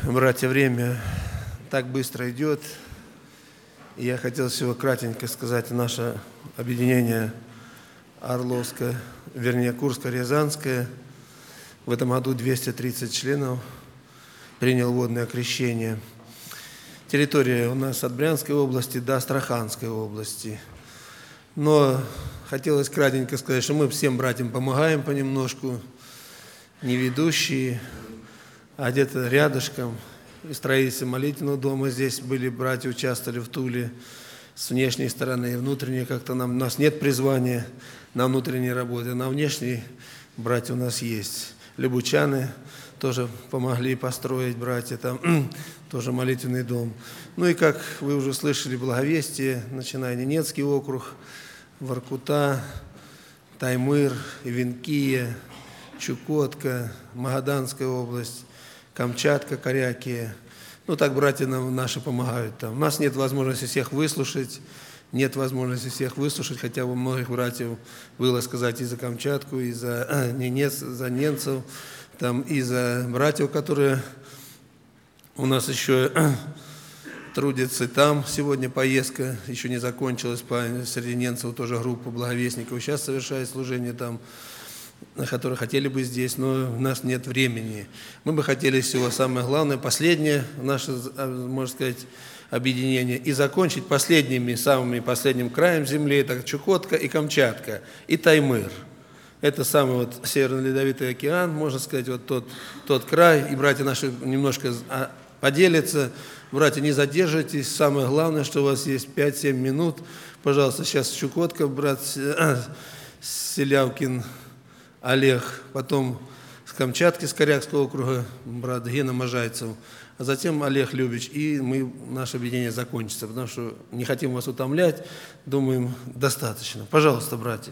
Братья, время так быстро идет. И я хотел всего кратенько сказать, наше объединение Орловское, вернее Курско-Рязанское, в этом году 230 членов принял водное крещение. Территория у нас от Брянской области до Астраханской области. Но хотелось кратенько сказать, что мы всем братьям помогаем понемножку, не ведущие, а где-то рядышком. И строительство молитвенного дома здесь были, братья участвовали в Туле с внешней стороны и внутренней. Как-то у нас нет призвания на внутренней работе, на внешней братья у нас есть. Любучаны тоже помогли построить, братья, там тоже молитвенный дом. Ну и как вы уже слышали, Благовестие, начиная Ненецкий округ, Воркута, Таймыр, Ивенкия, Чукотка, Магаданская область, Камчатка, Корякия. Ну так братья нам наши помогают там. У нас нет возможности всех выслушать, хотя у многих братьев было сказать и за Камчатку, и за ненцев, там, и за братьев, которые у нас еще трудятся там. Сегодня поездка еще не закончилась, среди ненцев тоже группа благовестников сейчас совершает служение там, которые хотели бы здесь, но у нас нет времени. Мы бы хотели всего самое главное, последнее наше, можно сказать, объединение, и закончить самым последним краем земли, это Чукотка и Камчатка, и Таймыр. Это самый вот Северно-Ледовитый океан, можно сказать, вот тот край, и братья наши немножко поделятся. Братья, не задерживайтесь, самое главное, что у вас есть 5-7 минут. Пожалуйста, сейчас Чукотка, брат Селявкин Олег, потом с Камчатки, с Корякского округа, брат Гена Можайцев, а затем Олег Любич, и наше объединение закончится, потому что не хотим вас утомлять, думаем, достаточно. Пожалуйста, братья.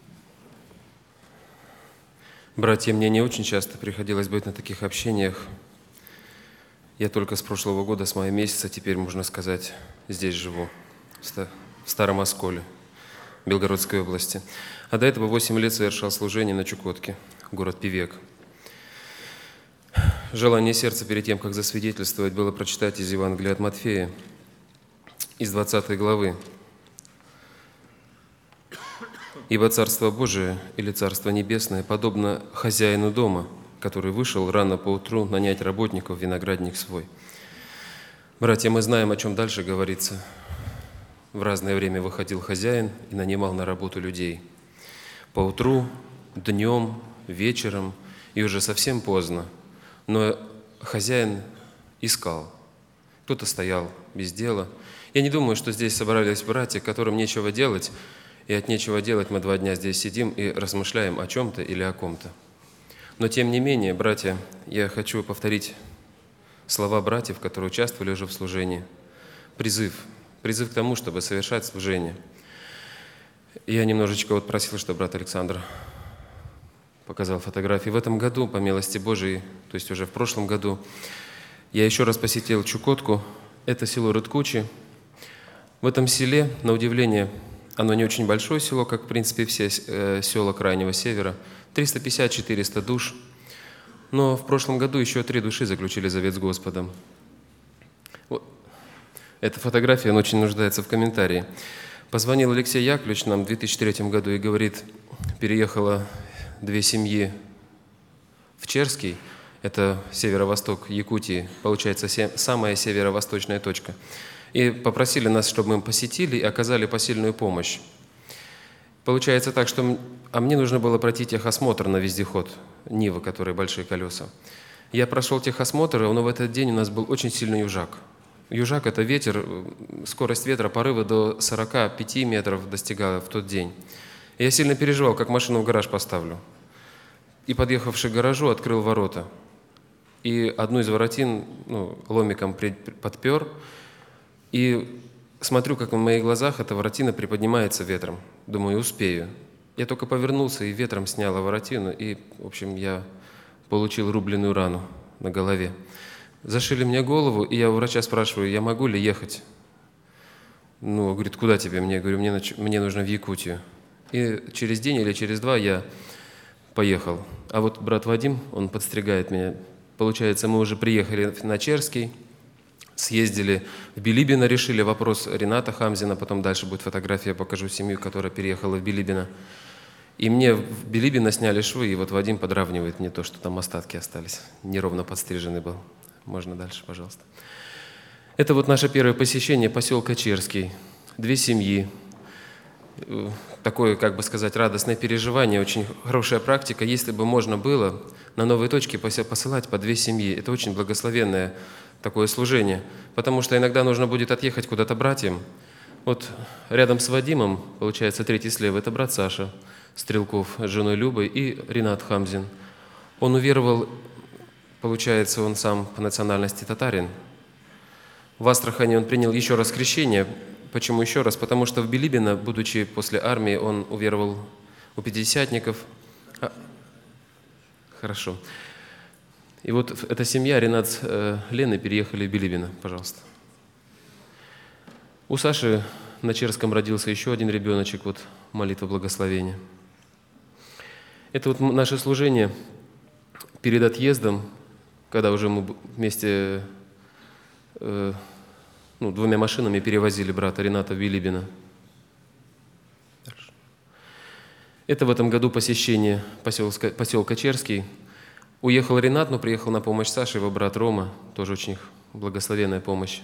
Братья, мне не очень часто приходилось быть на таких общениях. Я только с прошлого года, с мая месяца, теперь, можно сказать, здесь живу, в Старом Осколе, Белгородской области. А до этого 8 лет совершал служение на Чукотке, город Певек. Желание сердца перед тем, как засвидетельствовать, было прочитать из Евангелия от Матфея, из 20 главы. «Ибо Царство Божие или Царство Небесное подобно хозяину дома, который вышел рано поутру нанять работников в виноградник свой». Братья, мы знаем, о чем дальше говорится. В разное время выходил хозяин и нанимал на работу людей. Поутру, днем, вечером и уже совсем поздно. Но хозяин искал. Кто-то стоял без дела. Я не думаю, что здесь собрались братья, которым нечего делать, и от нечего делать мы 2 дня здесь сидим и размышляем о чем-то или о ком-то. Но тем не менее, братья, я хочу повторить слова братьев, которые участвовали уже в служении. Призыв к тому, чтобы совершать служение. Я немножечко просил, чтобы брат Александр показал фотографии. В этом году, по милости Божией, то есть уже в прошлом году, я еще раз посетил Чукотку. Это село Рыткучи. В этом селе, на удивление, оно не очень большое село, как, в принципе, все села Крайнего Севера. 350-400 душ. Но в прошлом году еще 3 души заключили завет с Господом. Эта фотография, она очень нуждается в комментарии. Позвонил Алексей Яковлевич нам в 2003 году и говорит, переехало 2 семьи в Черский, это северо-восток Якутии, получается, самая северо-восточная точка. И попросили нас, чтобы мы им посетили и оказали посильную помощь. Получается так, что мне нужно было пройти техосмотр на вездеход, Нива, который большие колеса. Я прошел техосмотр, но в этот день у нас был очень сильный южак. Южак – это ветер, скорость ветра, порывы до 45 метров достигала в тот день. Я сильно переживал, как машину в гараж поставлю. И, подъехавший к гаражу, открыл ворота. И одну из воротин ломиком подпер. И смотрю, как в моих глазах эта воротина приподнимается ветром. Думаю, успею. Я только повернулся, и ветром сняла воротину. И, в общем, я получил рубленную рану на голове. Зашили мне голову, и я у врача спрашиваю, я могу ли ехать? Говорит, куда тебе? Я говорю, мне нужно в Якутию. И через день или через 2 я поехал. А вот брат Вадим, он подстригает меня получается, мы уже приехали на Черский, съездили в Билибино, решили вопрос Рената Хамзина, потом дальше будет фотография, я покажу семью, которая переехала в Билибино. И мне в Билибино сняли швы, и вот Вадим подравнивает мне то, что там остатки остались. Неровно подстриженный был. Можно дальше, пожалуйста. Это вот наше первое посещение поселка Черский. 2 семьи. Такое, как бы сказать, радостное переживание, очень хорошая практика. Если бы можно было на новые точки посылать по 2 семьи, это очень благословенное такое служение. Потому что иногда нужно будет отъехать куда-то братьям. Вот рядом с Вадимом, получается, 3-й слева, это брат Саша Стрелков с женой Любой и Ренат Хамзин. Он уверовал, получается, он сам по национальности татарин. В Астрахани он принял еще раз крещение. Почему еще раз? Потому что в Билибино, будучи после армии, он уверовал у пятидесятников. Хорошо. И вот эта семья, Ренат с Леной, переехали в Билибино, пожалуйста. У Саши на Черском родился еще один ребеночек, вот молитва благословения. Это вот наше служение перед отъездом, когда уже мы вместе 2 машинами перевозили брата Рената в Билибино. Это в этом году посещение поселка Черский. Уехал Ренат, но приехал на помощь Саше, его брат Рома, тоже очень благословенная помощь.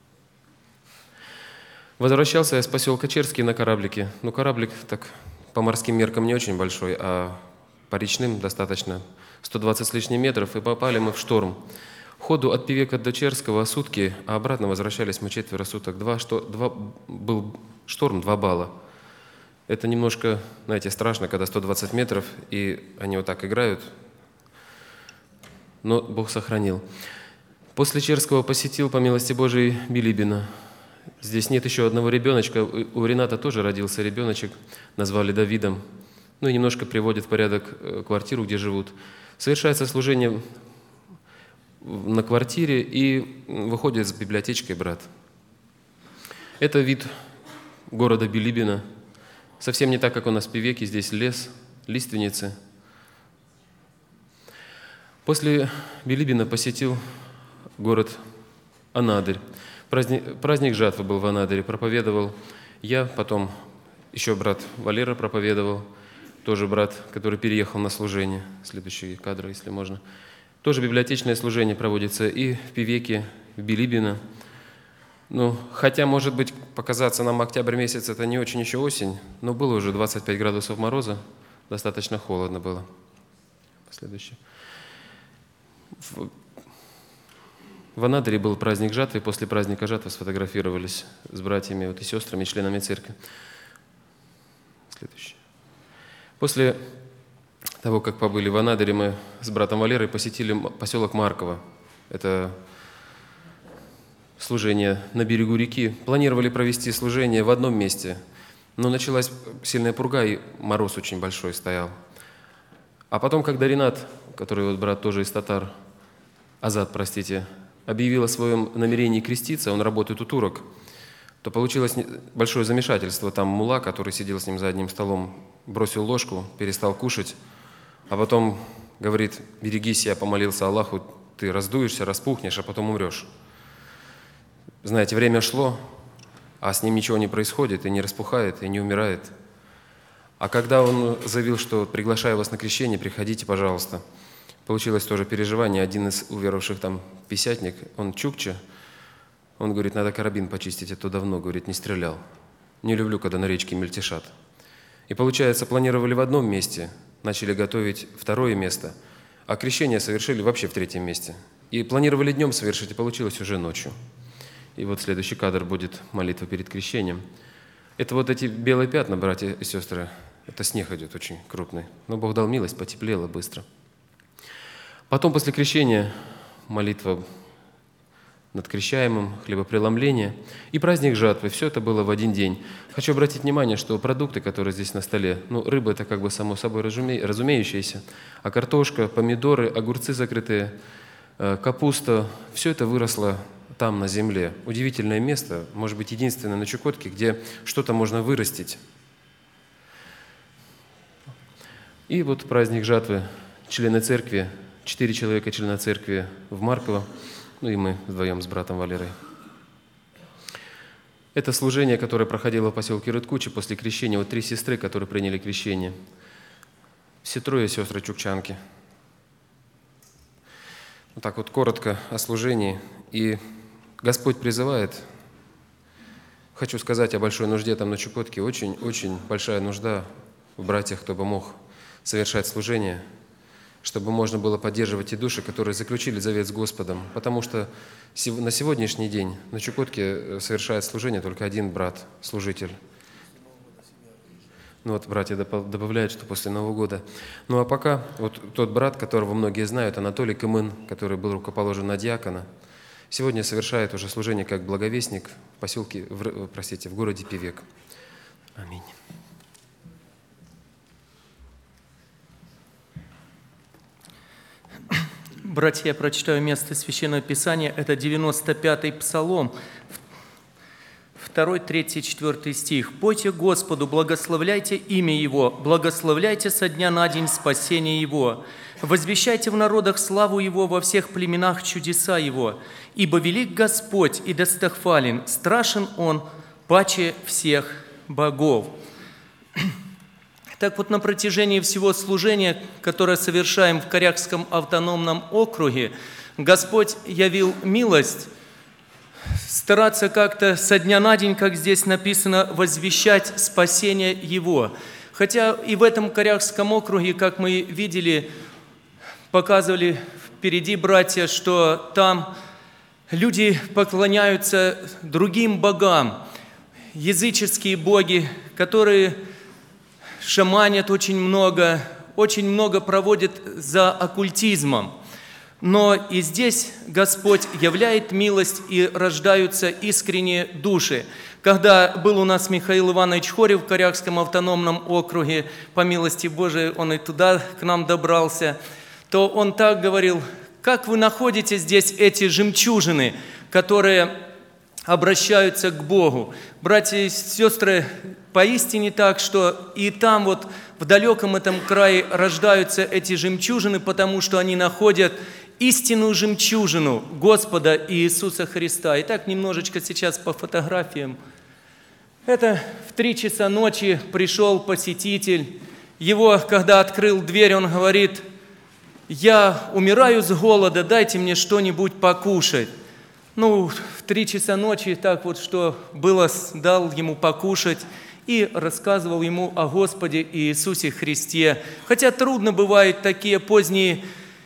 Возвращался я с поселка Черский на кораблике. Кораблик так по морским меркам не очень большой, а по речным достаточно 120 с лишним метров, и попали мы в шторм. Ходу от Певека до Черского сутки, а обратно возвращались мы 4 суток. Был шторм 2 балла. Это немножко, знаете, страшно, когда 120 метров, и они вот так играют. Но Бог сохранил. После Черского посетил, по милости Божией, Билибино. Здесь нет еще одного ребеночка. У Рената тоже родился ребеночек, назвали Давидом. И немножко приводят в порядок квартиру, где живут. Совершается служение на квартире, и выходит с библиотечкой брат. Это вид города Билибино. Совсем не так, как у нас в Певеке. Здесь лес, лиственницы. После Билибино посетил город Анадырь. Праздник жатвы был в Анадыре. Проповедовал я, потом еще брат Валера проповедовал. Тоже брат, который переехал на служение. Следующие кадры, если можно. Тоже библиотечное служение проводится и в Певеке, в Билибино. Хотя, может быть, показаться нам октябрь месяц, это не очень еще осень, но было уже 25 градусов мороза, достаточно холодно было. Следующее. В Анадыре был праздник жатвы, после праздника жатвы сфотографировались с братьями и сестрами, членами церкви. Следующее. После того, как побыли в Анадыре, мы с братом Валерой посетили поселок Марково. Это служение на берегу реки. Планировали провести служение в одном месте, но началась сильная пурга, и мороз очень большой стоял. А потом, когда Ренат, который брат тоже из татар, Азат, объявил о своем намерении креститься, он работает у турок, то получилось большое замешательство. Там мулла, который сидел с ним за одним столом, бросил ложку, перестал кушать, а потом говорит: «Берегись, я помолился Аллаху, ты раздуешься, распухнешь, а потом умрешь». Знаете, время шло, а с ним ничего не происходит, и не распухает, и не умирает. А когда он заявил, что приглашаю вас на крещение, приходите, пожалуйста, получилось тоже переживание. Один из уверовавших там пятидесятник, он чукча, он говорит: надо карабин почистить, а то давно, говорит, не стрелял. Не люблю, когда на речке мельтешат. И получается, планировали в одном месте, начали готовить 2-е место, а крещение совершили вообще в 3-м месте. И планировали днем совершить, и получилось уже ночью. И вот следующий кадр будет молитва перед крещением. Это вот эти белые пятна, братья и сестры, это снег идет очень крупный. Но Бог дал милость, потеплело быстро. Потом после крещения молитва над крещаемым, хлебопреломление и праздник жатвы. Все это было в один день. Хочу обратить внимание, что продукты, которые здесь на столе, рыба – это как бы само собой разумеющееся, а картошка, помидоры, огурцы закрытые, капуста – все это выросло там, на земле. Удивительное место, может быть, единственное на Чукотке, где что-то можно вырастить. И вот праздник жатвы. Члены церкви 4 человека члена церкви в Марково, ну и мы вдвоем с братом Валерой. Это служение, которое проходило в поселке Рыдкучи после крещения. Вот 3 сестры, которые приняли крещение. Все 3 сестры чукчанки. Вот так вот коротко о служении. И Господь призывает. Хочу сказать о большой нужде там на Чукотке. Очень большая нужда в братьях, кто бы мог совершать служение, чтобы можно было поддерживать те души, которые заключили завет с Господом. Потому что на сегодняшний день на Чукотке совершает служение только 1 брат, служитель. Ну вот братья добавляют, что после Нового года. Ну а пока вот тот брат, которого многие знают, Анатолий Кымын, который был рукоположен на диакона, сегодня совершает уже служение как благовестник в поселке, в городе Певек. Аминь. Братья, я прочитаю место Священного Писания. Это 95-й Псалом, 2, 3, 4 стих. «Пойте Господу, благословляйте имя Его, благословляйте со дня на день спасение Его. Возвещайте в народах славу Его, во всех племенах чудеса Его. Ибо велик Господь и достохвален, страшен Он паче всех богов». Так вот, на протяжении всего служения, которое совершаем в Корякском автономном округе, Господь явил милость стараться как-то со дня на день, как здесь написано, возвещать спасение Его. Хотя и в этом Корякском округе, как мы видели, показывали впереди братья, что там люди поклоняются другим богам, языческие боги, которые шаманят очень много проводят за оккультизмом. Но и здесь Господь являет милость, и рождаются искренние души. Когда был у нас Михаил Иванович Хорев в Корякском автономном округе, по милости Божией он и туда к нам добрался, то он так говорил: как вы находите здесь эти жемчужины, которые обращаются к Богу? Братья и сестры, поистине так, что и там вот в далеком этом крае рождаются эти жемчужины, потому что они находят истинную жемчужину Господа Иисуса Христа. Итак, немножечко сейчас по фотографиям. Это в 3 часа ночи пришел посетитель. Его, когда открыл дверь, он говорит: «Я умираю с голода, дайте мне что-нибудь покушать». Ну, в 3 часа ночи так вот, что было, дал ему покушать и рассказывал ему о Господе Иисусе Христе. Хотя трудно бывает в такое позднее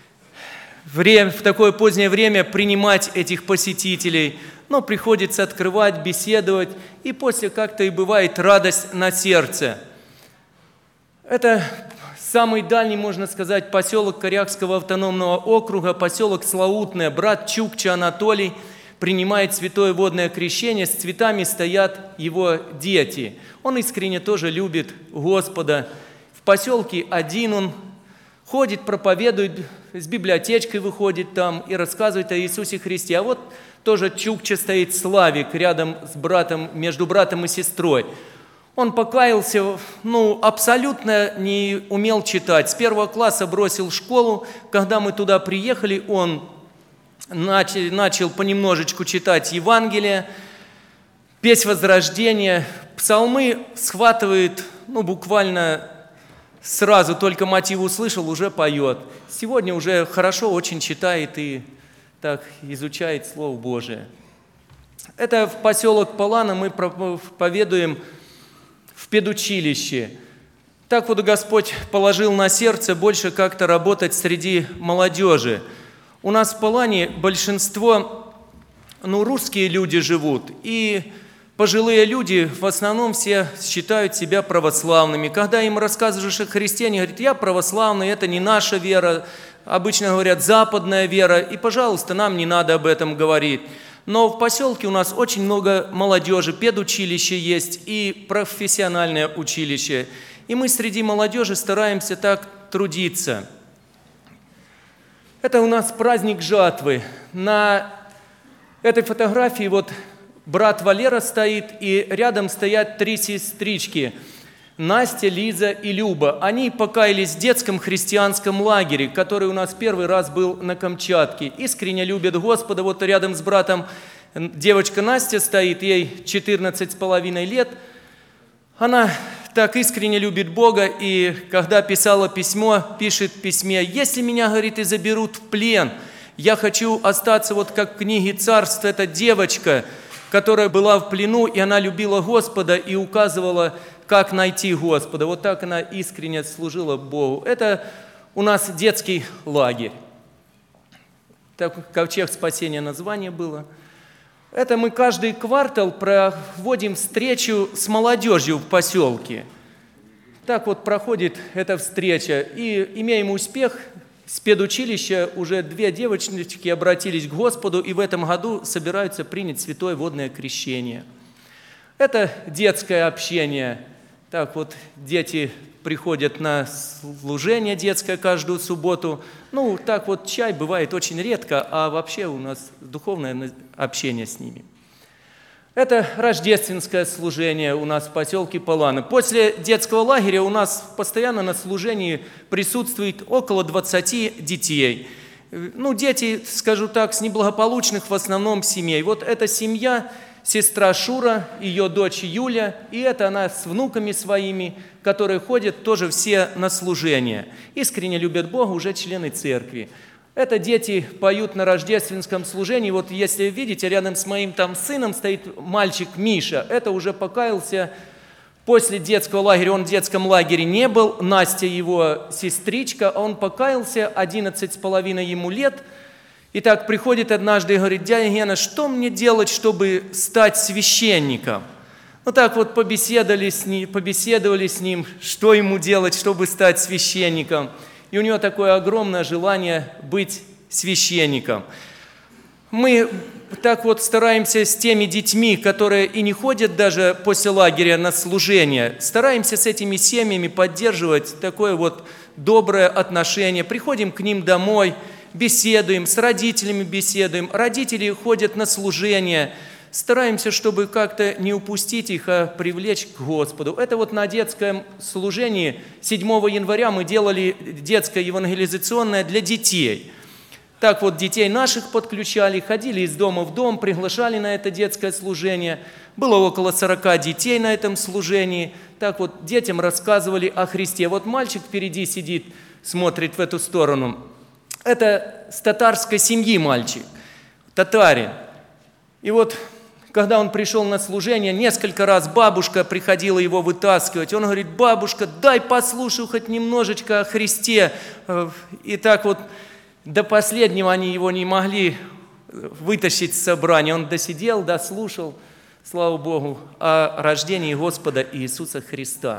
время принимать этих посетителей, но приходится открывать, беседовать, и после как-то и бывает радость на сердце. Это самый дальний, можно сказать, поселок Корякского автономного округа, поселок Слаутное. Брат Чукча Анатолий принимает святое водное крещение, с цветами стоят его дети. Он искренне тоже любит Господа. В поселке один он ходит, проповедует, с библиотечкой выходит там и рассказывает о Иисусе Христе. А вот тоже Чукча стоит Славик рядом с братом, между братом и сестрой. Он покаялся, абсолютно не умел читать. С 1 класса бросил школу. Когда мы туда приехали, он начал понемножечку читать Евангелие, песнь возрождения, псалмы схватывает, буквально сразу, только мотив услышал, уже поет. Сегодня уже хорошо очень читает и так изучает Слово Божие. Это в поселок Полана мы проповедуем в педучилище. Так вот Господь положил на сердце больше как-то работать среди молодежи. У нас в Полане большинство, русские люди живут, и пожилые люди в основном все считают себя православными. Когда им рассказываешь о Христе, они говорят: я православный, это не наша вера, обычно говорят западная вера, и, пожалуйста, нам не надо об этом говорить. Но в поселке у нас очень много молодежи, педучилище есть и профессиональное училище. И мы среди молодежи стараемся так трудиться. Это у нас праздник жатвы. На этой фотографии вот брат Валера стоит, и рядом стоят 3 сестрички. Настя, Лиза и Люба. Они покаялись в детском христианском лагере, который у нас первый раз был на Камчатке. Искренне любят Господа. Вот рядом с братом девочка Настя стоит, ей 14,5 лет. Она так искренне любит Бога, и когда писала письмо, пишет в письме: «Если меня, говорит, и заберут в плен, я хочу остаться вот как в книге Царств, эта девочка, которая была в плену, и она любила Господа и указывала, как найти Господа». Вот так она искренне служила Богу. Это у нас детский лагерь. Так, «Ковчег спасения» название было. Это мы каждый квартал проводим встречу с молодежью в поселке. Так вот проходит эта встреча. И имеем успех. С педучилища уже 2 девочки обратились к Господу, и в этом году собираются принять святое водное крещение. Это детское общение. Так вот, дети приходят на служение детское каждую субботу. Ну, так вот, чай бывает очень редко, а вообще у нас духовное общение с ними. Это рождественское служение у нас в поселке Поланы. После детского лагеря у нас постоянно на служении присутствует около 20 детей. Ну, дети, скажу так, с неблагополучных в основном семей. Вот эта семья, сестра Шура, ее дочь Юля, и это она с внуками своими, которые ходят тоже все на служение. Искренне любят Бога, уже члены церкви. Это дети поют на рождественском служении. Вот если видите, рядом с моим там сыном стоит мальчик Миша. Это уже покаялся после детского лагеря. Он в детском лагере не был. Настя его сестричка. Он покаялся, 11,5 ему лет. И так приходит однажды и говорит: «Дядя Гена, что мне делать, чтобы стать священником?» Ну так вот побеседовали с ним, что ему делать, чтобы стать священником. И у него такое огромное желание быть священником. Мы так вот стараемся с теми детьми, которые и не ходят даже после лагеря на служение, стараемся с этими семьями поддерживать такое вот доброе отношение. Приходим к ним домой, беседуем, с родителями беседуем. Родители ходят на служение. Стараемся, чтобы как-то не упустить их, а привлечь к Господу. Это вот на детском служении 7 января мы делали детское евангелизационное для детей. Так вот детей наших подключали, ходили из дома в дом, приглашали на это детское служение. Было около 40 детей на этом служении. Так вот детям рассказывали о Христе. Вот мальчик впереди сидит, смотрит в эту сторону. Это с татарской семьи мальчик, татарин. И вот когда он пришел на служение, несколько раз бабушка приходила его вытаскивать. Он говорит: «Бабушка, дай послушаю хоть немножечко о Христе». И так вот до последнего они его не могли вытащить с собрания. Он досидел, дослушал, слава Богу, о рождении Господа Иисуса Христа.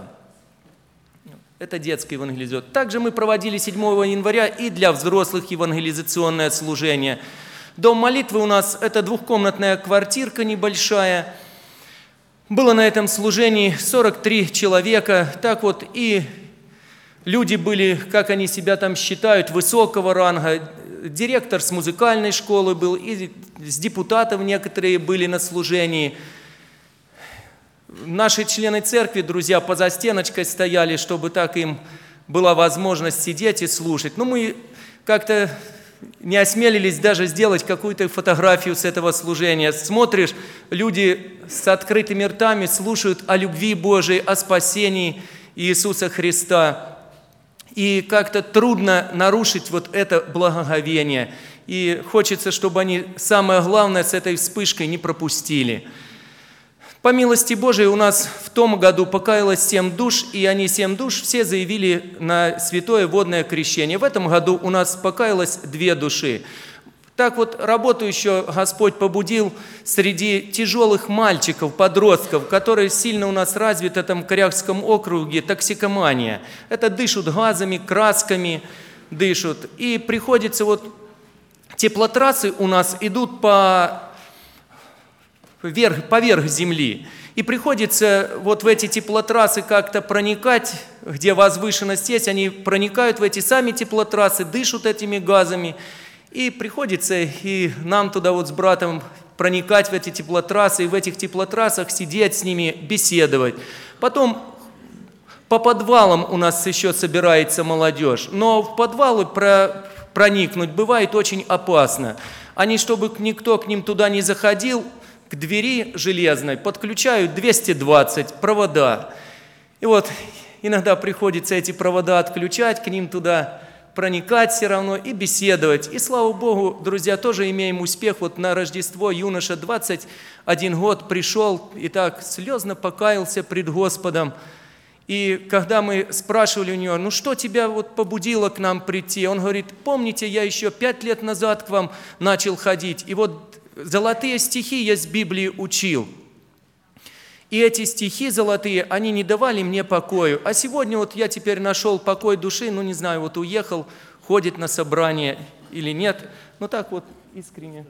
Это детское евангелизационное. Также мы проводили 7 января и для взрослых евангелизационное служение. Дом молитвы у нас – это двухкомнатная квартирка небольшая. Было на этом служении 43 человека. Так вот, и люди были, как они себя там считают, высокого ранга. Директор с музыкальной школы был, и с депутатов некоторые были на служении. Наши члены церкви, друзья, поза стеночкой стояли, чтобы так им была возможность сидеть и слушать. Но мы как-то не осмелились даже сделать какую-то фотографию с этого служения. Смотришь, люди с открытыми ртами слушают о любви Божией, о спасении Иисуса Христа. И как-то трудно нарушить вот это благоговение. И хочется, чтобы они, самое главное, с этой вспышкой не пропустили. По милости Божией у нас в том году покаялось 7 душ, и они 7 душ все заявили на святое водное крещение. В этом году у нас покаялось 2 души. Так вот, работу еще Господь побудил среди тяжелых мальчиков, подростков, которые сильно у нас развиты в этом Корякском округе, токсикомания. Это дышат газами, красками дышат. И приходится вот, теплотрассы у нас идут поверх земли. И приходится вот в эти теплотрассы как-то проникать, где возвышенность есть, они проникают в эти сами теплотрассы, дышат этими газами. И приходится и нам туда вот с братом проникать в эти теплотрассы, и в этих теплотрассах сидеть с ними, беседовать. Потом по подвалам у нас еще собирается молодежь, но в подвалы проникнуть бывает очень опасно. Они, чтобы никто к ним туда не заходил, к двери железной подключают 220 провода. И вот иногда приходится эти провода отключать, к ним туда проникать все равно и беседовать. И слава Богу, друзья, тоже имеем успех. Вот на Рождество юноша 21 год пришел и так слезно покаялся пред Господом. И когда мы спрашивали у него, ну что тебя вот побудило к нам прийти? Он говорит, помните, я еще 5 лет назад к вам начал ходить, и вот золотые стихи я с Библии учил. И эти стихи золотые, они не давали мне покою. А сегодня вот я теперь нашел покой души, ну не знаю, вот уехал, ходит на собрание или нет. Ну так вот искренне.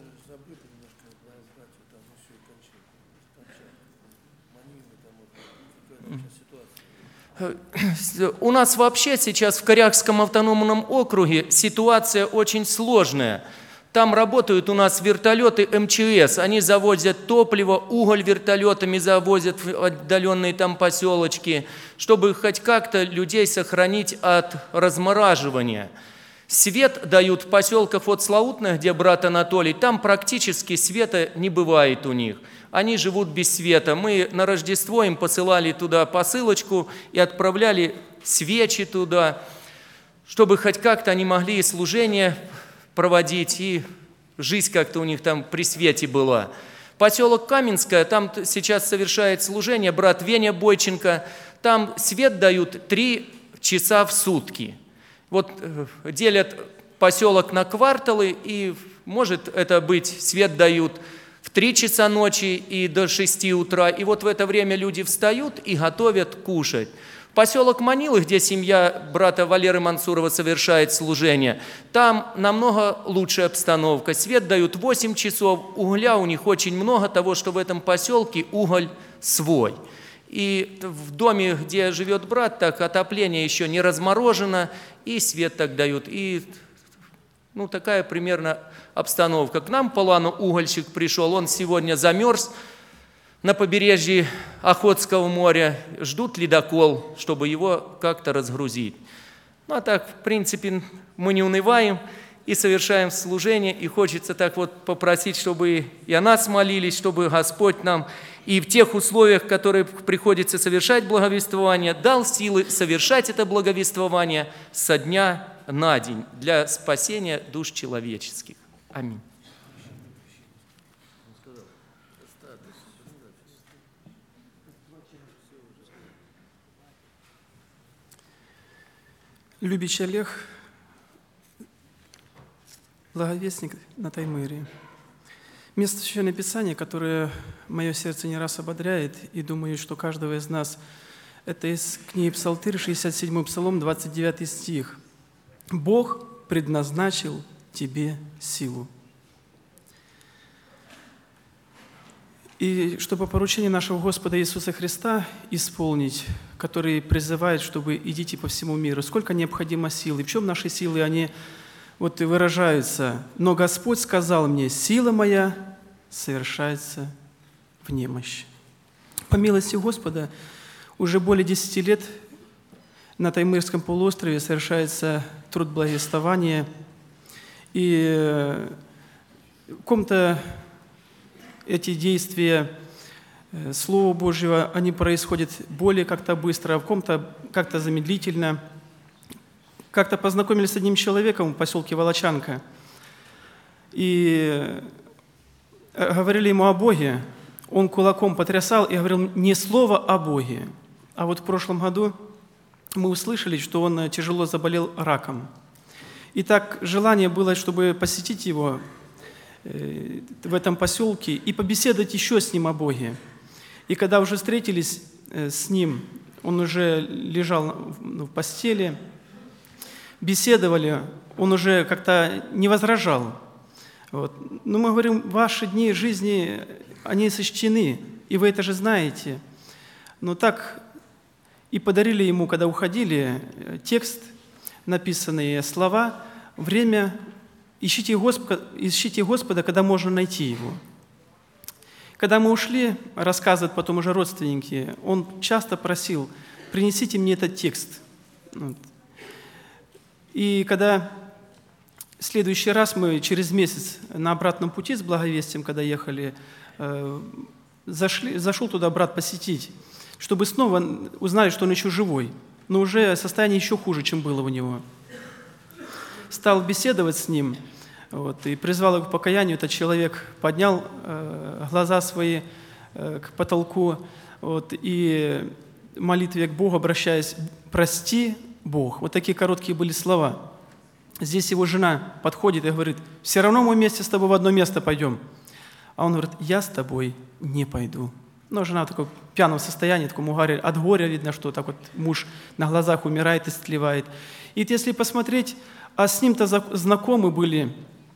У нас вообще сейчас в Корякском автономном округе ситуация очень сложная. Там работают у нас вертолеты МЧС, они завозят топливо, уголь вертолетами завозят в отдаленные там поселочки, чтобы хоть как-то людей сохранить от размораживания. Свет дают в поселках от Слаутных, где брат Анатолий, там практически света не бывает у них. Они живут без света. Мы на Рождество им посылали туда посылочку и отправляли свечи туда, чтобы хоть как-то они могли служение проводить, и жизнь как-то у них там при свете была. Поселок Каменское, там сейчас совершает служение брат Веня Бойченко, там свет дают 3 часа в сутки. Вот делят поселок на кварталы, и может это быть, свет дают в 3 часа ночи и до 6 утра, и вот в это время люди встают и готовят кушать. Поселок Манилы, где семья брата Валеры Мансурова совершает служение, там намного лучшая обстановка. Свет дают 8 часов, угля у них очень много, того, что в этом поселке уголь свой. И в доме, где живет брат, так отопление еще не разморожено, и свет так дают. И ну, такая примерно обстановка. К нам по лану угольщик пришел, он сегодня замерз на побережье Охотского моря, ждут ледокол, чтобы его как-то разгрузить. Ну а так, в принципе, мы не унываем и совершаем служение, и хочется так вот попросить, чтобы и о нас молились, чтобы Господь нам и в тех условиях, в которых приходится совершать благовествование, дал силы совершать это благовествование со дня на день для спасения душ человеческих. Аминь. Любящий Олег, благовестник на Таймыре. Место Священного Писания, которое мое сердце не раз ободряет, и думаю, что каждого из нас, это из книги Псалтырь, 67 Псалом, 29 стих. «Бог предназначил тебе силу». И что по поручению нашего Господа Иисуса Христа исполнить, который призывает, чтобы идите по всему миру, сколько необходимо сил, и в чем наши силы, они вот и выражаются. «Но Господь сказал мне, сила моя совершается в немощи». По милости Господа, уже более 10 лет на Таймырском полуострове совершается труд благовествования, и в ком-то эти действия Слова Божьего, они происходят более как-то быстро, а в ком-то как-то замедлительно. Как-то познакомились с одним человеком в поселке Волочанка и говорили ему о Боге. Он кулаком потрясал и говорил не слово о Боге. А вот в прошлом году мы услышали, что он тяжело заболел раком. И так желание было, чтобы посетить его в этом поселке и побеседовать еще с ним о Боге. И когда уже встретились с ним, он уже лежал в постели, беседовали, он уже как-то не возражал. Вот. Но мы говорим, ваши дни жизни, они сочтены, и вы это же знаете. Но так и подарили ему, когда уходили, текст, написанные слова, время. Ищите Господа, когда можно найти Его. Когда мы ушли, рассказывают потом уже родственники, он часто просил, принесите мне этот текст. Вот. И когда в следующий раз мы через месяц на обратном пути с благовестием, когда ехали, зашел туда брат посетить, чтобы снова узнали, что он еще живой, но уже состояние еще хуже, чем было у него. Стал беседовать с ним, вот, и призвал его к покаянию. Этот человек поднял глаза свои к потолку, вот, и в молитве к Богу, обращаясь: «Прости, Бог». Вот такие короткие были слова. Здесь его жена подходит и говорит: «Все равно мы вместе с тобой в одно место пойдем». А он говорит: «Я с тобой не пойду». Но жена в таком пьяном состоянии, таком угаре, от горя видно, что так вот муж на глазах умирает, истлевает. И вот если посмотреть, а с ним-то знакомы были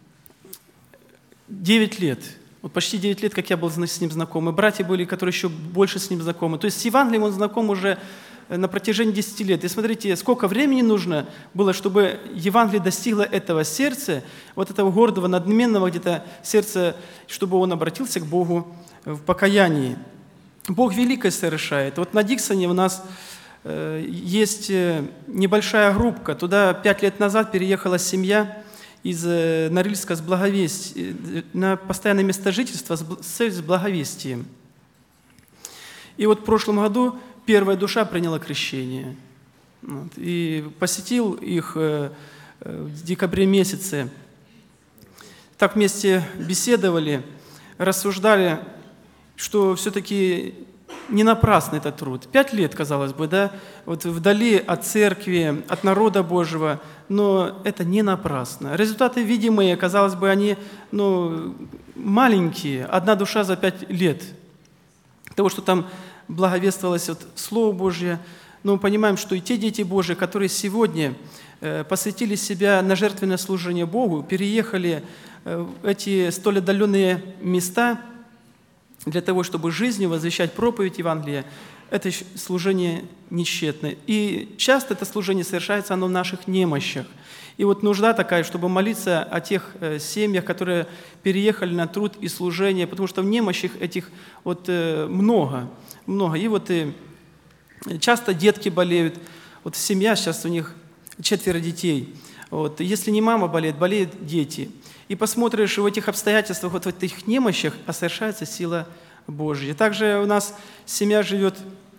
9 лет. Вот почти 9 лет, как я был с ним знаком. И братья были, которые еще больше с ним знакомы. То есть с Евангелием он знаком уже на протяжении 10 лет. И смотрите, сколько времени нужно было, чтобы Евангелие достигло этого сердца, вот этого гордого, надменного где-то сердца, чтобы он обратился к Богу в покаянии. Бог великое совершает. Вот на Диксоне у нас есть небольшая группка. Туда 5 лет назад переехала семья из Норильска с на постоянное место жительства с благовестием. И вот в прошлом году первая душа приняла крещение. Вот, и посетил их в декабре месяце. Так вместе беседовали, рассуждали, что все-таки не напрасно этот труд. 5 лет, казалось бы, да, вот вдали от церкви, от народа Божьего, но это не напрасно. Результаты видимые, казалось бы, они маленькие, 1 душа за 5 лет. Того, что там благовествовалось вот Слово Божье, но мы понимаем, что и те дети Божьи, которые сегодня посвятили себя на жертвенное служение Богу, переехали в эти столь отдаленные места для того, чтобы жизнью возвещать проповедь Евангелия, это служение нетщетное. И часто это служение совершается оно в наших немощах. И вот нужда такая, чтобы молиться о тех семьях, которые переехали на труд и служение, потому что в немощах этих вот много. И вот часто детки болеют. Вот семья, сейчас у них 4 детей. Вот. Если не мама болеет, болеют дети. И посмотришь, в этих обстоятельствах, вот в этих немощах совершается сила Божья. Также у нас семья живет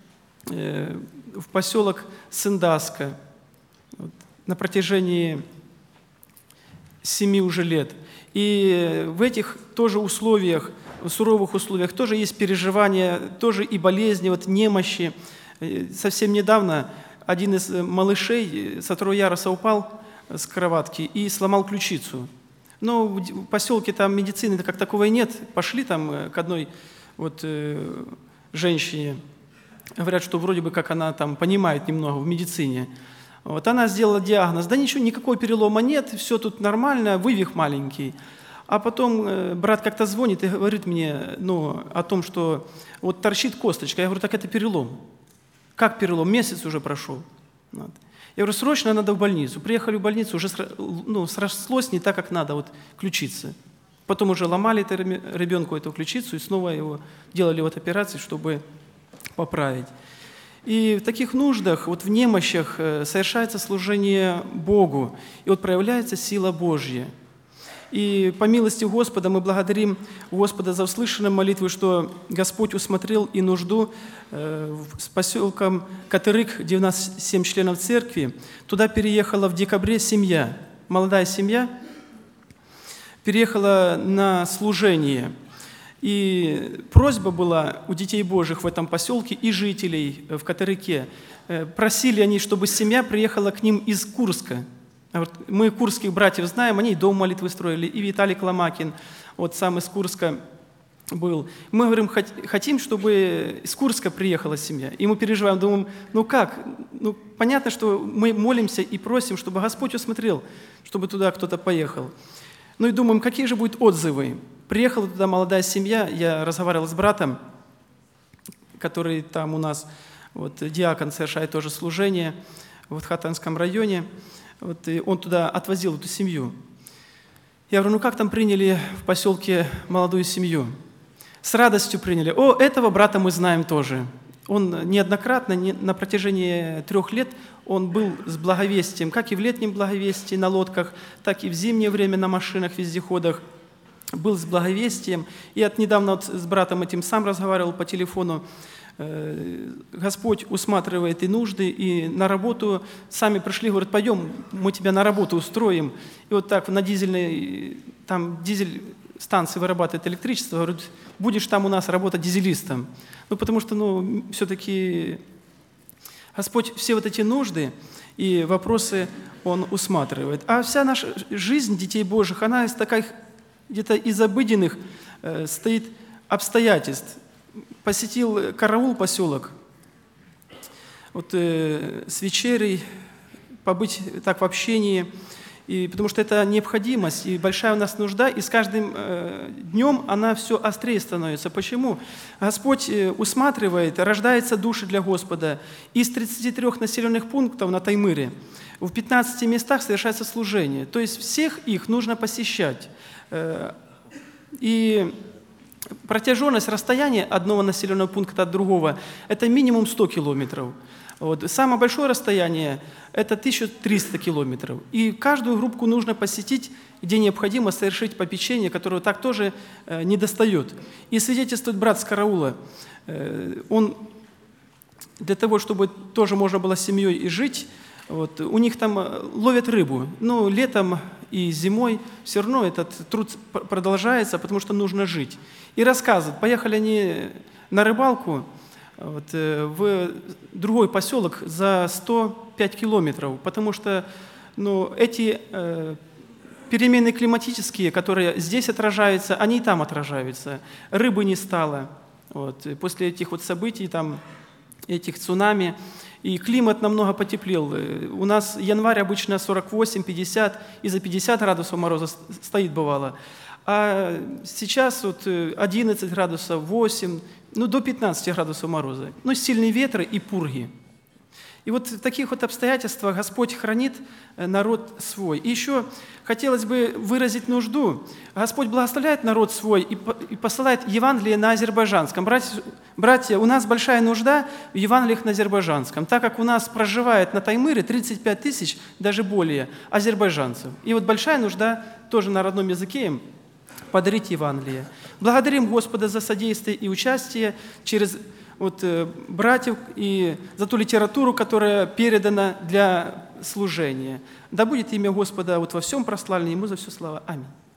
в поселок Сындаска на протяжении 7 уже лет. И в этих тоже условиях, в суровых условиях, тоже есть переживания, тоже и болезни, вот немощи. Совсем недавно один из малышей со 2-го яруса упал с кроватки и сломал ключицу. Но в поселке там медицины как таковой нет. Пошли там к одной вот женщине. Говорят, что вроде бы как она там понимает немного в медицине. Вот она сделала диагноз. Да ничего, никакого перелома нет, все тут нормально, вывих маленький. А потом брат как-то звонит и говорит мне о том, что вот торчит косточка. Я говорю: так это перелом. Как перелом? Месяц уже прошел. Вот. Я говорю: срочно надо в больницу. Приехали в больницу, уже срослось не так, как надо, вот ключица. Потом уже ломали ребенку эту ключицу и снова его делали вот операции, чтобы поправить. И в таких нуждах, вот в немощах совершается служение Богу, и вот проявляется сила Божья. И по милости Господа мы благодарим Господа за услышанную молитву, что Господь усмотрел и нужду с поселком Катырык, 97 членов церкви. Туда переехала в декабре семья, молодая семья, переехала на служение. И просьба была у детей Божьих в этом поселке и жителей в Катырыке. Просили они, чтобы семья приехала к ним из Курска. Мы курских братьев знаем, они и дом молитвы строили, и Виталий Ломакин, вот сам из Курска был. Мы говорим, хотим, чтобы из Курска приехала семья. И мы переживаем, думаем, как? Понятно, что мы молимся и просим, чтобы Господь усмотрел, чтобы туда кто-то поехал. И думаем, какие же будут отзывы. Приехала туда молодая семья, я разговаривал с братом, который там у нас, вот диакон совершает тоже служение в Хатанском районе. Вот, и он туда отвозил эту семью. Я говорю, как там приняли в поселке молодую семью? С радостью приняли. Этого брата мы знаем тоже. Он неоднократно, на протяжении 3 лет, он был с благовестием, как и в летнем благовестии на лодках, так и в зимнее время на машинах, вездеходах, был с благовестием. И недавно вот с братом этим сам разговаривал по телефону. Господь усматривает и нужды, и на работу сами пришли, говорят, пойдем, мы тебя на работу устроим. И вот так на дизельной, там дизель станции вырабатывает электричество, говорят, будешь там у нас работать дизелистом. Ну, потому что, все-таки Господь все вот эти нужды и вопросы Он усматривает. А вся наша жизнь детей Божьих, она из таких где-то из обыденных стоит обстоятельств. Посетил караул поселок, вот, с вечерей, побыть так в общении, и, потому что это необходимость и большая у нас нужда, и с каждым днем она все острее становится. Почему? Господь усматривает, рождаются души для Господа. Из 33 населенных пунктов на Таймыре в 15 местах совершается служение. То есть всех их нужно посещать. И протяженность расстояния одного населенного пункта от другого – это минимум 100 километров. Вот. Самое большое расстояние – это 1300 километров. И каждую группу нужно посетить, где необходимо совершить попечение, которого так тоже не достает. И свидетельствует брат с караула. Он для того, чтобы тоже можно было с семьей и жить, вот, у них там ловят рыбу. Но летом и зимой все равно этот труд продолжается, потому что нужно жить. И рассказывают, поехали они на рыбалку вот, в другой поселок за 105 километров, потому что эти перемены климатические, которые здесь отражаются, они и там отражаются. Рыбы не стало. Вот, после этих вот событий, этих цунами, и климат намного потеплел. У нас январь обычно 48-50, и за 50 градусов мороза стоит бывало. А сейчас вот 11 градусов, 8, до 15 градусов мороза. Сильные ветры и пурги. И вот в таких вот обстоятельствах Господь хранит народ свой. И еще хотелось бы выразить нужду. Господь благословляет народ свой и посылает Евангелие на азербайджанском. Братья, у нас большая нужда в Евангелиях на азербайджанском, так как у нас проживает на Таймыре 35 тысяч, даже более, азербайджанцев. И вот большая нужда тоже на родном языке им подарить Евангелие. Благодарим Господа за содействие и участие через братьев и за ту литературу, которая передана для служения. Да будет имя Господа во всем прославлено, Ему за все слава. Аминь.